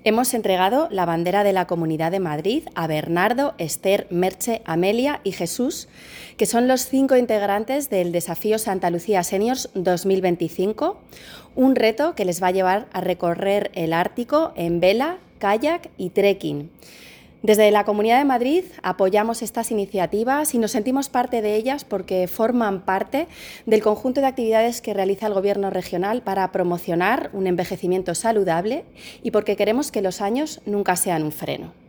Hemos entregado la bandera de la Comunidad de Madrid a Bernardo, Esther, Merche, Amelia y Jesús, que son los 5 integrantes del Desafío Santa Lucía Seniors 2025, un reto que les va a llevar a recorrer el Ártico en vela, kayak y trekking. Desde la Comunidad de Madrid apoyamos estas iniciativas y nos sentimos parte de ellas porque forman parte del conjunto de actividades que realiza el Gobierno regional para promocionar un envejecimiento saludable y porque queremos que los años nunca sean un freno.